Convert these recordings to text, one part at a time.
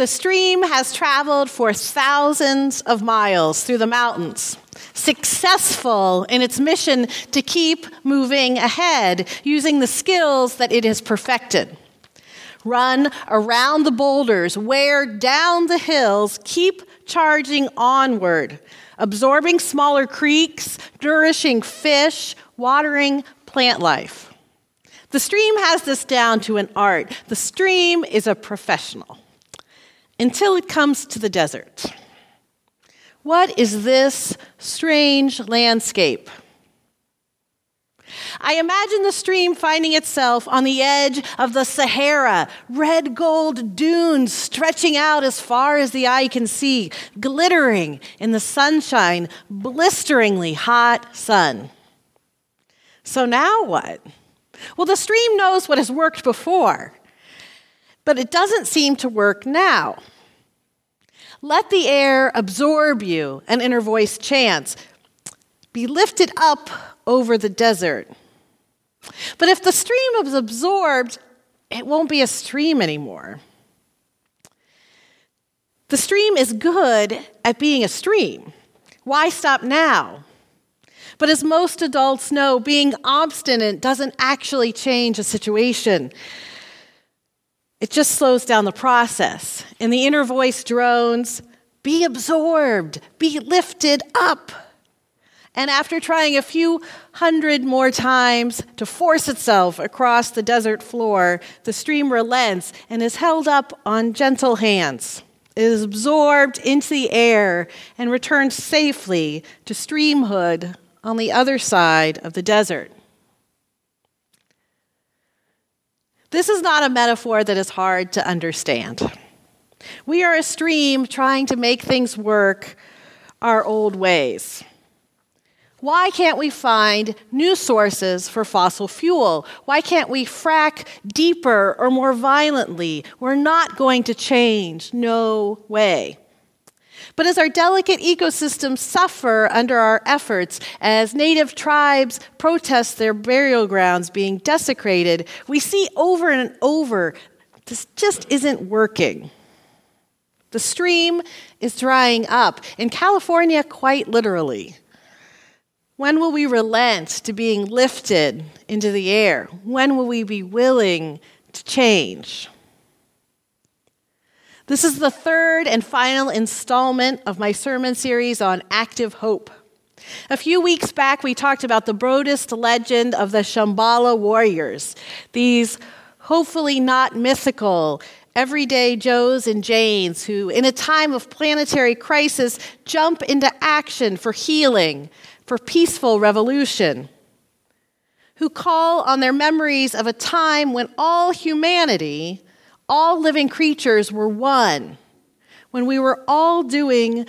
The stream has traveled for thousands of miles through the mountains, successful in its mission to keep moving ahead using the skills that it has perfected. Run around the boulders, wear down the hills, keep charging onward, absorbing smaller creeks, nourishing fish, watering plant life. The stream has this down to an art. The stream is a professional. Until it comes to the desert. What is this strange landscape? I imagine the stream finding itself on the edge of the Sahara, red gold dunes stretching out as far as the eye can see, glittering in the sunshine, blisteringly hot sun. So now what? Well, the stream knows what has worked before, but it doesn't seem to work now. Let the air absorb you, an inner voice chants. Be lifted up over the desert. But if the stream is absorbed, it won't be a stream anymore. The stream is good at being a stream. Why stop now? But as most adults know, being obstinate doesn't actually change a situation. It just slows down the process. And the inner voice drones, be absorbed, be lifted up. And after trying a few hundred more times to force itself across the desert floor, the stream relents and is held up on gentle hands. It is absorbed into the air and returns safely to streamhood on the other side of the desert. This is not a metaphor that is hard to understand. We are a stream trying to make things work our old ways. Why can't we find new sources for fossil fuel? Why can't we frack deeper or more violently? We're not going to change. No way. But as our delicate ecosystems suffer under our efforts, as native tribes protest their burial grounds being desecrated, we see over and over, this just isn't working. The stream is drying up. In California, quite literally. When will we relent to being lifted into the air? When will we be willing to change? This is the third and final installment of my sermon series on active hope. A few weeks back, we talked about the Buddhist legend of the Shambhala warriors, these hopefully not mythical, everyday Joes and Janes who, in a time of planetary crisis, jump into action for healing, for peaceful revolution, who call on their memories of a time when all humanity, all living creatures were one, when we were all doing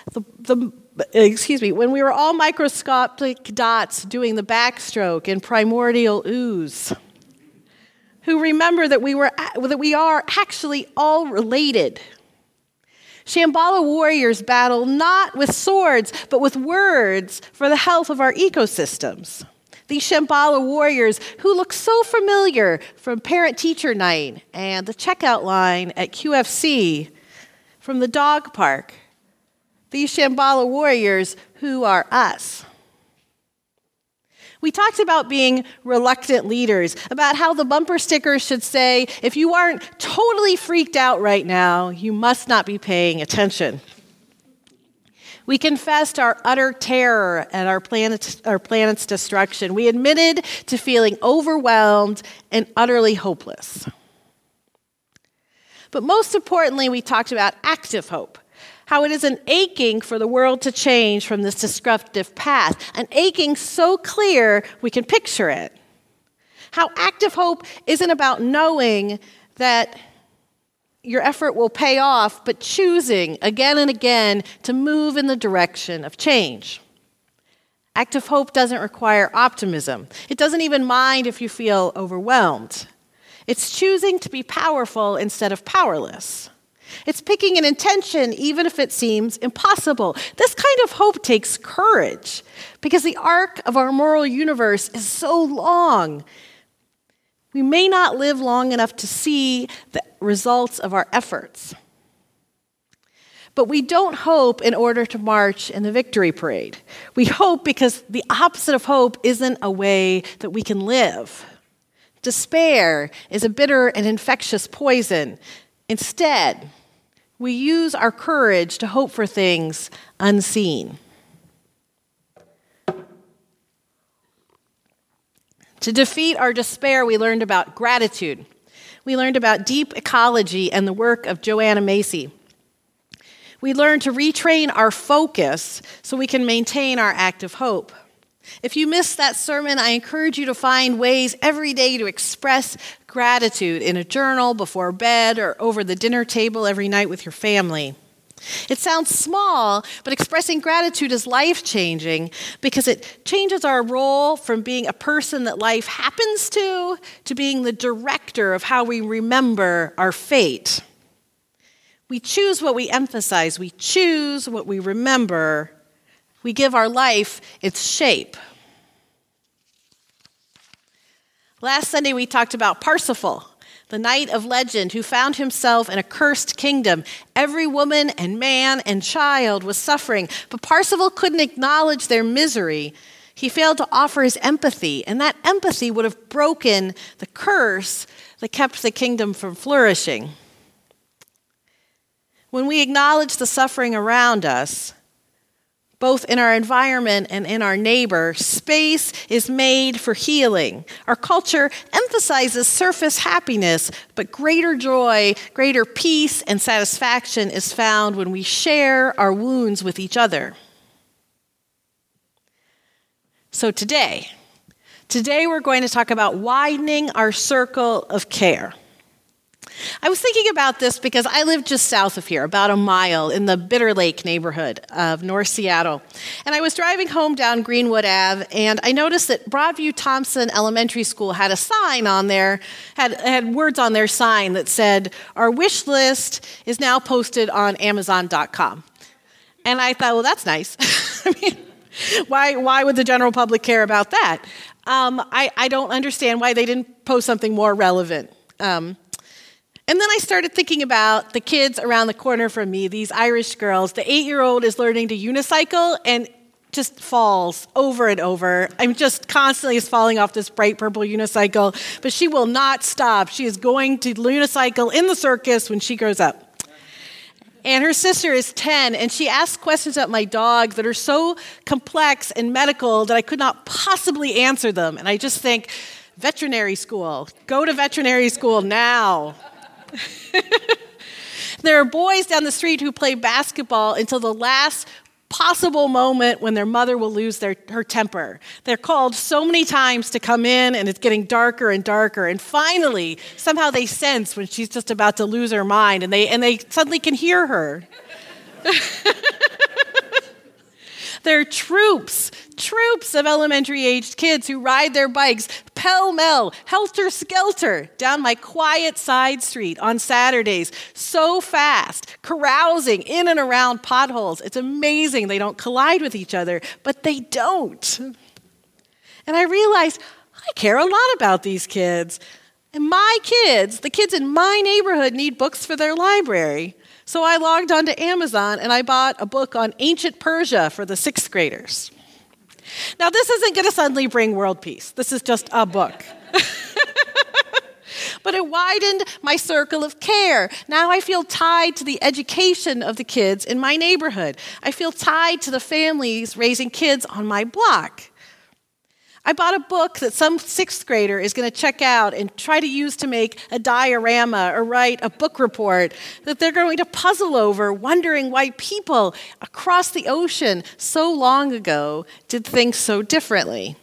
when we were all microscopic dots doing the backstroke in primordial ooze, who remember that we are actually all related. Shambhala warriors battle not with swords, but with words for the health of our ecosystems. These Shambhala warriors who look so familiar from parent-teacher night and the checkout line at QFC, from the dog park. These Shambhala warriors who are us. We talked about being reluctant leaders, about how the bumper stickers should say, if you aren't totally freaked out right now, you must not be paying attention. We confessed our utter terror at our planet's destruction. We admitted to feeling overwhelmed and utterly hopeless. But most importantly, we talked about active hope, how it is an aching for the world to change from this destructive path, an aching so clear we can picture it. How active hope isn't about knowing that your effort will pay off, but choosing again and again to move in the direction of change. Active hope doesn't require optimism. It doesn't even mind if you feel overwhelmed. It's choosing to be powerful instead of powerless. It's picking an intention even if it seems impossible. This kind of hope takes courage because the arc of our moral universe is so long. We may not live long enough to see the results of our efforts. But we don't hope in order to march in the victory parade. We hope because the opposite of hope isn't a way that we can live. Despair is a bitter and infectious poison. Instead, we use our courage to hope for things unseen. To defeat our despair, we learned about gratitude. We learned about deep ecology and the work of Joanna Macy. We learned to retrain our focus so we can maintain our active hope. If you missed that sermon, I encourage you to find ways every day to express gratitude in a journal, before bed, or over the dinner table every night with your family. It sounds small, but expressing gratitude is life-changing because it changes our role from being a person that life happens to being the director of how we remember our fate. We choose what we emphasize. We choose what we remember. We give our life its shape. Last Sunday, we talked about Parsifal, the knight of legend who found himself in a cursed kingdom. Every woman and man and child was suffering, but Parsifal couldn't acknowledge their misery. He failed to offer his empathy, and that empathy would have broken the curse that kept the kingdom from flourishing. When we acknowledge the suffering around us, both in our environment and in our neighbor, space is made for healing. Our culture emphasizes surface happiness, but greater joy, greater peace, and satisfaction is found when we share our wounds with each other. So today we're going to talk about widening our circle of care. I was thinking about this because I live just south of here, about a mile, in the Bitter Lake neighborhood of North Seattle. And I was driving home down Greenwood Ave, and I noticed that Broadview Thompson Elementary School had a sign on there, had words on their sign that said, "Our wish list is now posted on Amazon.com." And I thought, well, that's nice. I mean, why would the general public care about that? I don't understand why they didn't post something more relevant. And then I started thinking about the kids around the corner from me, these Irish girls. The 8-year-old is learning to unicycle and just falls over and over. I'm just constantly is falling off this bright purple unicycle, but she will not stop. She is going to unicycle in the circus when she grows up. And her sister is 10, and she asks questions about my dog that are so complex and medical that I could not possibly answer them. And I just think, veterinary school. Go to veterinary school now. There are boys down the street who play basketball until the last possible moment when their mother will lose her temper. They're called so many times to come in, and it's getting darker and darker. And finally, somehow they sense when she's just about to lose her mind, and they suddenly can hear her. There are troops of elementary-aged kids who ride their bikes pell-mell, helter-skelter, down my quiet side street on Saturdays, so fast, carousing in and around potholes. It's amazing they don't collide with each other, but they don't. And I realized I care a lot about these kids. And my kids, the kids in my neighborhood, need books for their library. So I logged onto Amazon and I bought a book on ancient Persia for the 6th graders. Now, this isn't going to suddenly bring world peace. This is just a book. But it widened my circle of care. Now I feel tied to the education of the kids in my neighborhood. I feel tied to the families raising kids on my block. I bought a book that some 6th grader is going to check out and try to use to make a diorama or write a book report that they're going to puzzle over, wondering why people across the ocean so long ago did things so differently.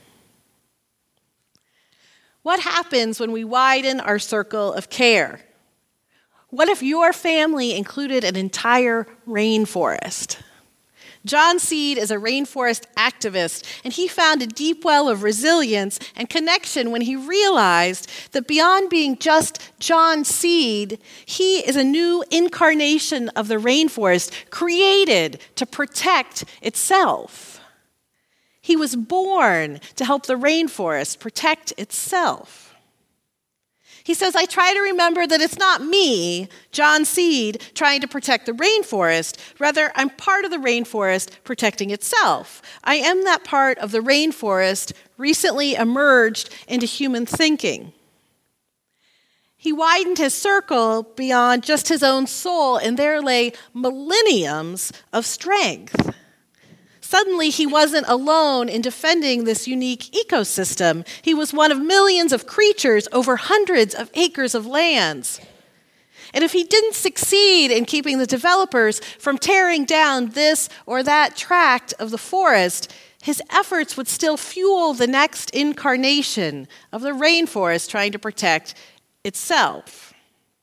What happens when we widen our circle of care? What if your family included an entire rainforest? John Seed is a rainforest activist, and he found a deep well of resilience and connection when he realized that beyond being just John Seed, he is a new incarnation of the rainforest created to protect itself. He was born to help the rainforest protect itself. He says, I try to remember that it's not me, John Seed, trying to protect the rainforest. Rather, I'm part of the rainforest protecting itself. I am that part of the rainforest recently emerged into human thinking. He widened his circle beyond just his own soul, and there lay millenniums of strength. Suddenly, he wasn't alone in defending this unique ecosystem. He was one of millions of creatures over hundreds of acres of lands. And if he didn't succeed in keeping the developers from tearing down this or that tract of the forest, his efforts would still fuel the next incarnation of the rainforest trying to protect itself.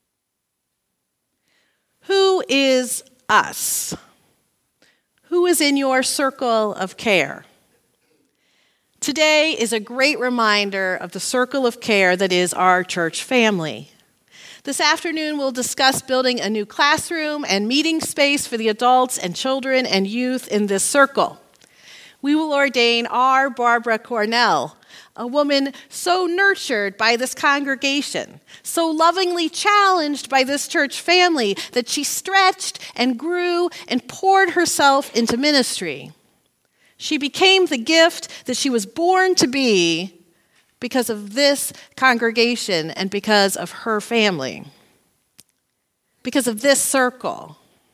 Who is us? Who is in your circle of care? Today is a great reminder of the circle of care that is our church family. This afternoon, we'll discuss building a new classroom and meeting space for the adults and children and youth in this circle. We will ordain our Barbara Cornell, a woman so nurtured by this congregation, so lovingly challenged by this church family that she stretched and grew and poured herself into ministry. She became the gift that she was born to be because of this congregation and because of her family, because of this circle.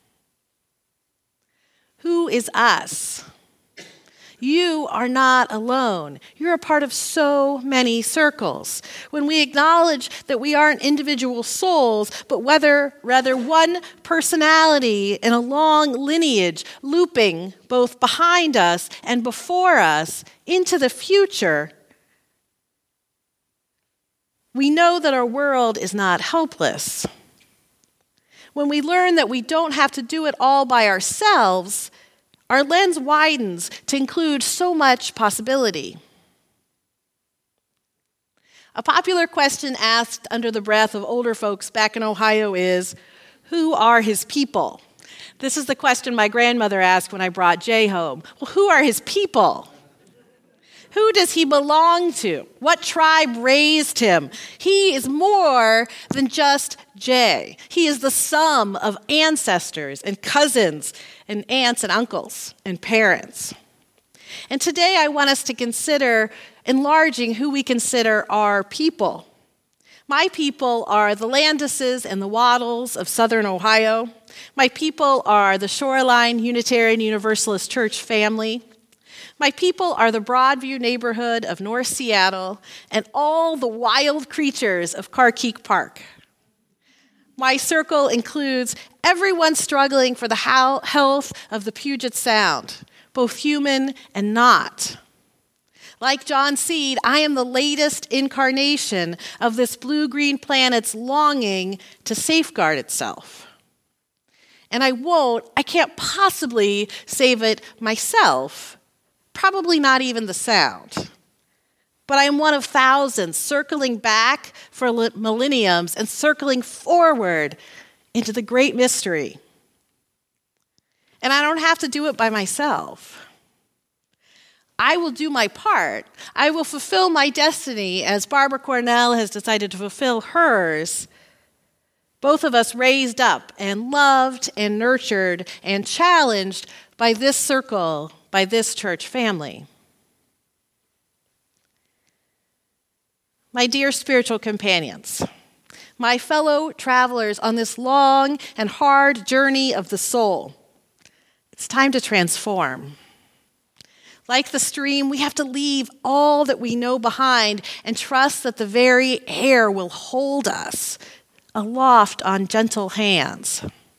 Who is us? You are not alone. You're a part of so many circles. When we acknowledge that we aren't individual souls, but rather one personality in a long lineage looping both behind us and before us into the future, we know that our world is not helpless. When we learn that we don't have to do it all by ourselves, our lens widens to include so much possibility. A popular question asked under the breath of older folks back in Ohio is, who are his people? This is the question my grandmother asked when I brought Jay home. Well, who are his people? Who does he belong to? What tribe raised him? He is more than just Jay. He is the sum of ancestors and cousins and aunts and uncles and parents. And today I want us to consider enlarging who we consider our people. My people are the Landises and the Waddles of Southern Ohio. My people are the Shoreline Unitarian Universalist Church family. My people are the Broadview neighborhood of North Seattle and all the wild creatures of Carkeek Park. My circle includes everyone struggling for the health of the Puget Sound, both human and not. Like John Seed, I am the latest incarnation of this blue-green planet's longing to safeguard itself. And I can't possibly save it myself. Probably not even the sound. But I am one of thousands circling back for millenniums and circling forward into the great mystery. And I don't have to do it by myself. I will do my part. I will fulfill my destiny as Barbara Cornell has decided to fulfill hers. Both of us raised up and loved and nurtured and challenged by this circle, by this church family. My dear spiritual companions, my fellow travelers on this long and hard journey of the soul, it's time to transform. Like the stream, we have to leave all that we know behind and trust that the very air will hold us aloft on gentle hands.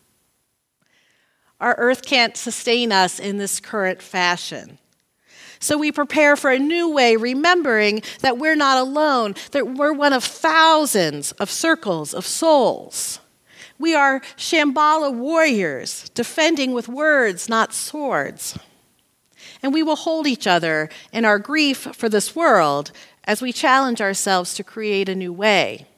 Our earth can't sustain us in this current fashion. So we prepare for a new way, remembering that we're not alone, that we're one of thousands of circles of souls. We are Shambhala warriors, defending with words, not swords. And we will hold each other in our grief for this world as we challenge ourselves to create a new way.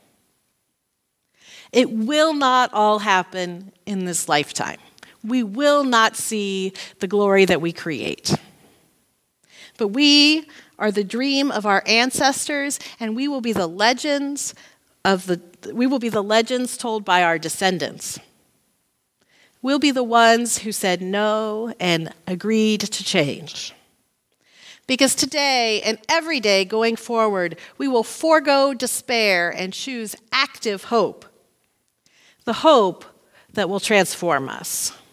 It will not all happen in this lifetime. We will not see the glory that we create. But we are the dream of our ancestors, and we will be the legends we will be the legends told by our descendants. We'll be the ones who said no and agreed to change. Because today and every day going forward, we will forego despair and choose active hope. The hope that will transform us.